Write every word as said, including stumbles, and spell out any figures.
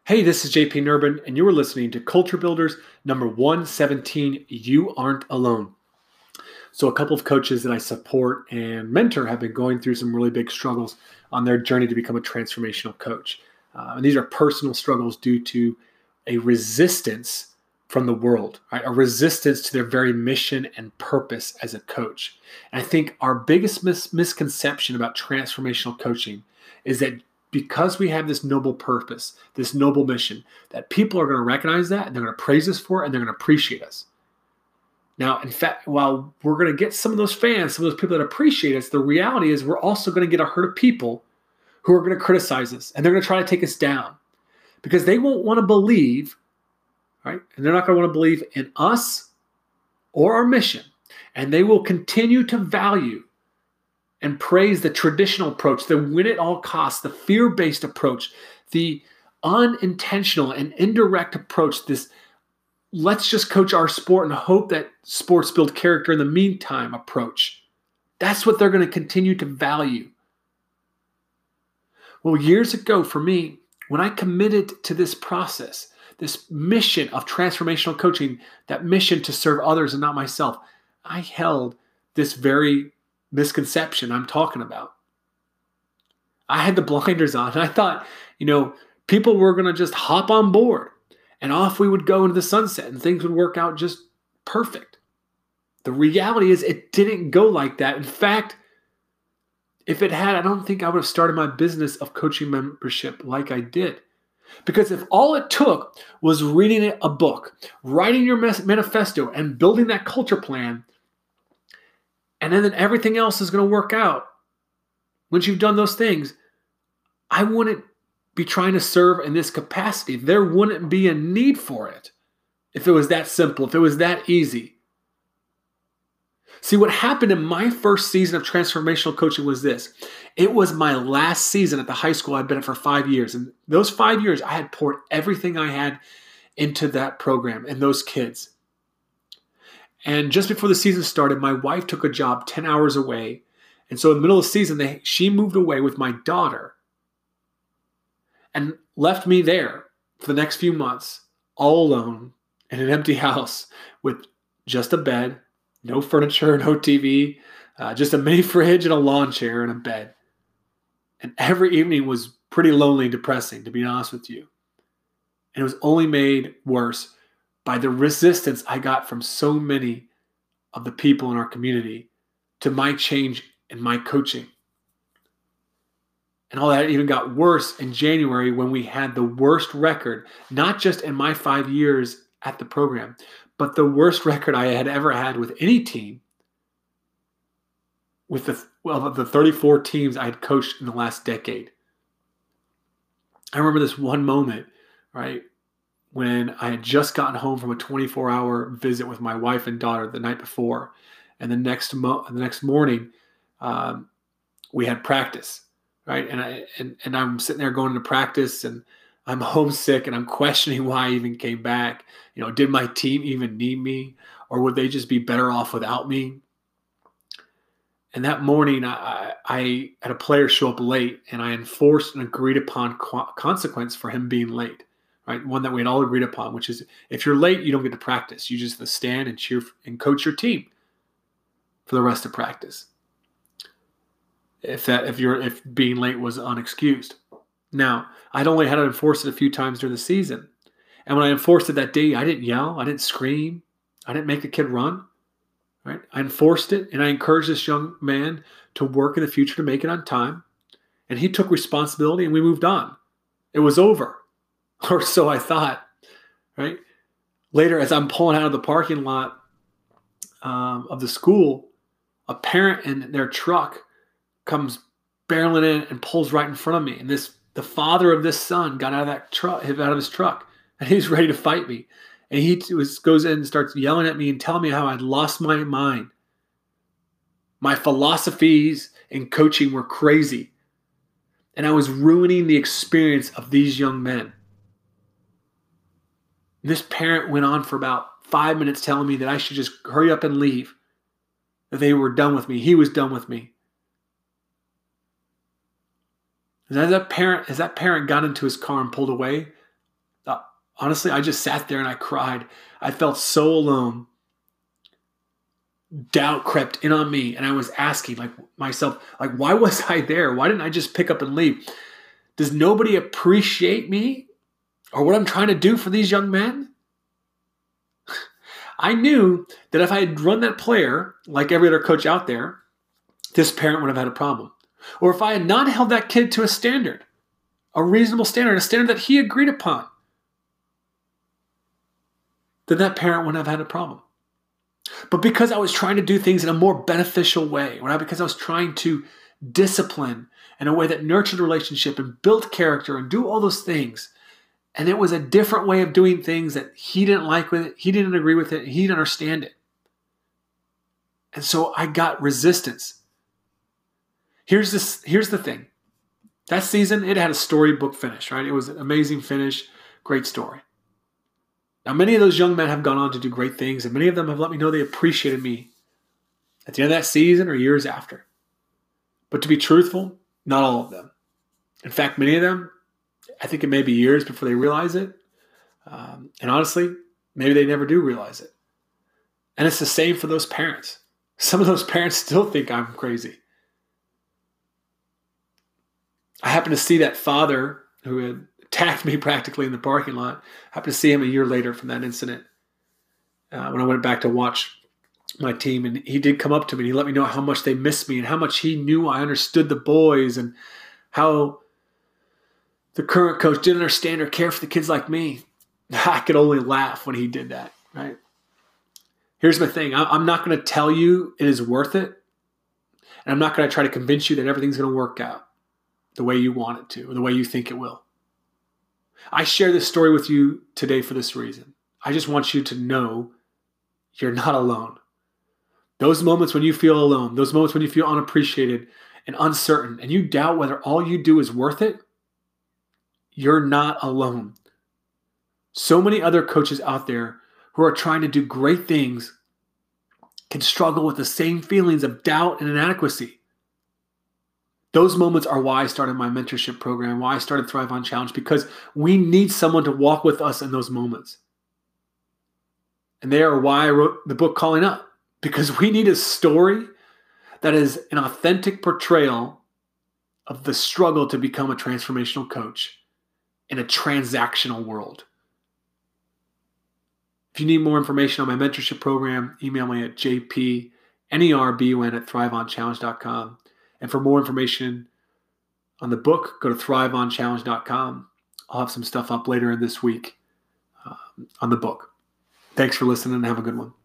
Hey, this is J P Nurbin, and you are listening to Culture Builders number one seventeen, You Aren't Alone. So a couple of coaches that I support and mentor have been going through some really big struggles on their journey to become a transformational coach. Uh, and these are personal struggles due to a resistance from the world, right? A resistance to their very mission and purpose as a coach. And I think our biggest mis- misconception about transformational coaching is that because we have this noble purpose, this noble mission, that people are going to recognize that and they're going to praise us for it and they're going to appreciate us. Now, in fact, while we're going to get some of those fans, some of those people that appreciate us, the reality is we're also going to get a herd of people who are going to criticize us and they're going to try to take us down because they won't want to believe, right? And they're not going to want to believe in us or our mission. And they will continue to value and praise the traditional approach, the win at all costs, the fear-based approach, the unintentional and indirect approach, this let's just coach our sport and hope that sports build character in the meantime approach. That's what they're going to continue to value. Well, years ago for me, when I committed to this process, this mission of transformational coaching, that mission to serve others and not myself, I held this very misconception I'm talking about. I had the blinders on and I thought, you know, people were going to just hop on board and off we would go into the sunset and things would work out just perfect. The reality is it didn't go like that. In fact, if it had, I don't think I would have started my business of coaching membership like I did. Because if all it took was reading a book, writing your manifesto, and building that culture plan, and then everything else is going to work out, once you've done those things, I wouldn't be trying to serve in this capacity. There wouldn't be a need for it if it was that simple, if it was that easy. See, what happened in my first season of transformational coaching was this. It was my last season at the high school I'd been at for five years. And those five years, I had poured everything I had into that program and those kids. And just before the season started, my wife took a job ten hours away. And so in the middle of the season, they, she moved away with my daughter and left me there for the next few months, all alone in an empty house with just a bed, no furniture, no T V, uh, just a mini fridge and a lawn chair and a bed. And every evening was pretty lonely and depressing, to be honest with you. And it was only made worse by the resistance I got from so many of the people in our community to my change in my coaching. And all that even got worse in January when we had the worst record, not just in my five years at the program, but the worst record I had ever had with any team, with the, well, the thirty-four teams I had coached in the last decade. I remember this one moment, right, when I had just gotten home from a twenty-four hour visit with my wife and daughter the night before. And the next mo- the next morning, um, we had practice, right? And, I, and, and I'm sitting there going to practice and I'm homesick and I'm questioning why I even came back. You know, did my team even need me, or would they just be better off without me? And that morning, I, I had a player show up late and I enforced an agreed upon consequence for him being late. Right, one that we had all agreed upon, which is if you're late, you don't get to practice. You just have to stand and cheer and coach your team for the rest of practice. If that, if you're, if being late was unexcused. Now, I'd only had to enforce it a few times during the season, and when I enforced it that day, I didn't yell, I didn't scream, I didn't make the kid run. Right, I enforced it, and I encouraged this young man to work in the future to make it on time, and he took responsibility, and we moved on. It was over. Or so I thought, right? Later, as I'm pulling out of the parking lot um, of the school, a parent in their truck comes barreling in and pulls right in front of me. And this, the father of this son got out of that truck, out of his truck, and he's ready to fight me. And he was, goes in and starts yelling at me and telling me how I'd lost my mind. My philosophies in coaching were crazy. And I was ruining the experience of these young men. This parent went on for about five minutes telling me that I should just hurry up and leave, that they were done with me. He was done with me. And as that parent, as that parent got into his car and pulled away, Honestly, I just sat there and I cried. I felt so alone. Doubt crept in on me, and I was asking like myself, like, why was I there? Why didn't I just pick up and leave? Does nobody appreciate me or what I'm trying to do for these young men? I knew that if I had run that player, like every other coach out there, this parent would have had a problem. Or if I had not held that kid to a standard, a reasonable standard, a standard that he agreed upon, then that parent wouldn't have had a problem. But because I was trying to do things in a more beneficial way, right? Because I was trying to discipline in a way that nurtured the relationship and built character and do all those things, and it was a different way of doing things that he didn't like with it, he didn't agree with it, he didn't understand it. And so I got resistance. Here's this. Here's the thing. That season, it had a storybook finish, right? It was an amazing finish, great story. Now, many of those young men have gone on to do great things, and many of them have let me know they appreciated me at the end of that season or years after. But to be truthful, not all of them. In fact, many of them, I think it may be years before they realize it. Um, and honestly, maybe they never do realize it. And it's the same for those parents. Some of those parents still think I'm crazy. I happened to see that father who had attacked me practically in the parking lot. I happened to see him a year later from that incident uh, when I went back to watch my team. And he did come up to me and he let me know how much they missed me and how much he knew I understood the boys and how the current coach didn't understand or care for the kids like me. I could only laugh when he did that, right? Here's my thing. I'm not going to tell you it is worth it. And I'm not going to try to convince you that everything's going to work out the way you want it to or the way you think it will. I share this story with you today for this reason. I just want you to know you're not alone. Those moments when you feel alone, those moments when you feel unappreciated and uncertain, and you doubt whether all you do is worth it, you're not alone. So many other coaches out there who are trying to do great things can struggle with the same feelings of doubt and inadequacy. Those moments are why I started my mentorship program, why I started Thrive on Challenge, because we need someone to walk with us in those moments. And they are why I wrote the book Calling Up, because we need a story that is an authentic portrayal of the struggle to become a transformational coach in a transactional world. If you need more information on my mentorship program, email me at j p nerbun at thrive on challenge dot com. And for more information on the book, go to thrive on challenge dot com. I'll have some stuff up later in this week uh, on the book. Thanks for listening and have a good one.